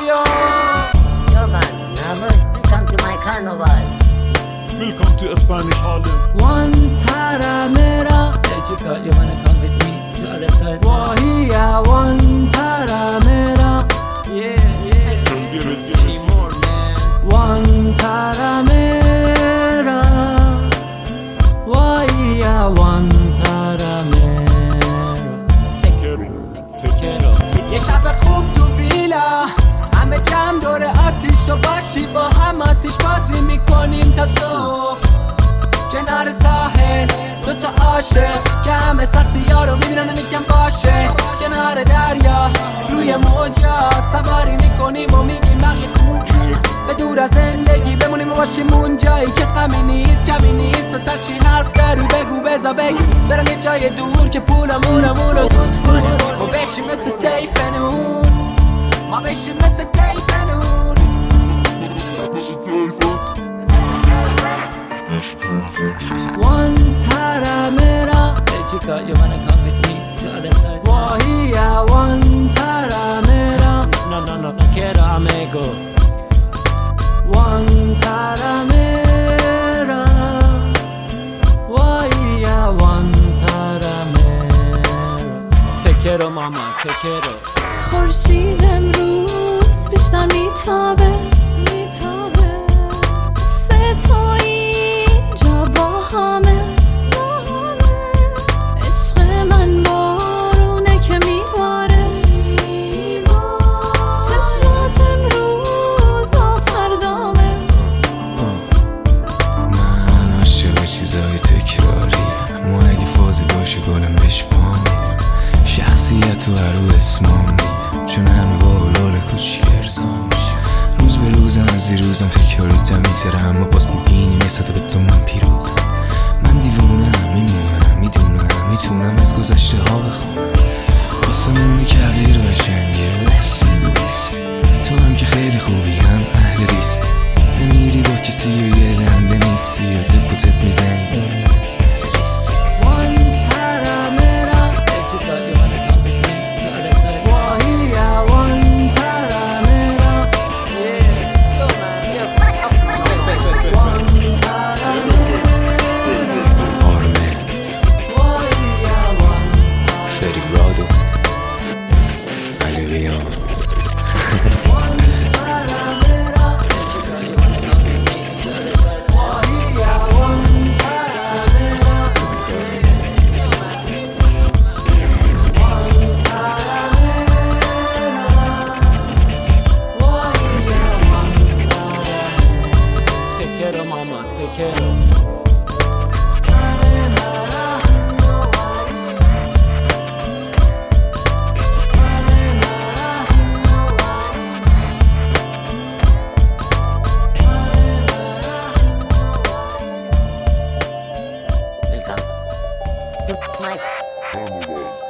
Yo man, welcome to my carnival. Welcome to Spanish Harlem. Guantara mera. Hey chica, you wanna come with me to other side? Wahiya Guantara mera. Yeah, yeah. Any more, man? Guantara mera. Wahiya Guantara mera. Take care of. یه شب خوب تو ویلا، همه جمع دور آتیش تو باشی، با هم آتیش بازی میکنیم تا صبح کنار ساحل. دوتا عاشق که همه سختی ها رو میبینن و میگن باشه، کنار دریا روی موجا سواری میکنیم و میگیم بقیه به دور از زندگی بمونیم و باشیم اون جایی که غمی نیست کمی نیست. پسر چی حرف داری بگو بزا بگی، برم یه جای دور که پولمونمون رو دود کنیم و بشیم مثل تیفنون، ما بشیم مثل تیفنون. Guantara mera. Hey chica, you wanna come with me to other side? Wahiya Guantara mera. No quiero amigo. Guantara mera. Wahiya Guantara mera. Take care of mama, take care of. خورشید امروز بیشتر میتابه ستایی اینجا با همه عشق من بارونه که میباره چشمات امروز آفردامه. من عاشق چیزای تکراریم، ما اگه فازی باشه گلم بهش پا میدم، شخصیت و هرو اسمام میدم، چون همه با رول کوچیک ارزام میشه. روز به روزم از دیروزم تکراریتم میگذره، اما باز میبینیم یه سطح به تو من پیروزم. من دیوونم میمونم میدونم میتونم از گذشته ها بخونم، آسمون کویر قشنگه تو هم که خیلی خوبی هم اهل ریسک، نمیری با کسی و یه رنده نیستی و تپ و تپ میزنی. Guantara mera. Hey chica, you wanna come with me to other side? Wahiya Guantara mera. Yeah. Yo man, Guantara mera. آرمه Wahiya Guantara. فریبرادو علی قیام. Guantara mera. hey chica, you wanna come with me to other side? Wahiya Guantara mera. Guantara mera. Wahiya Guantara. Take care of mama, take care of. Welcome to my Carnival.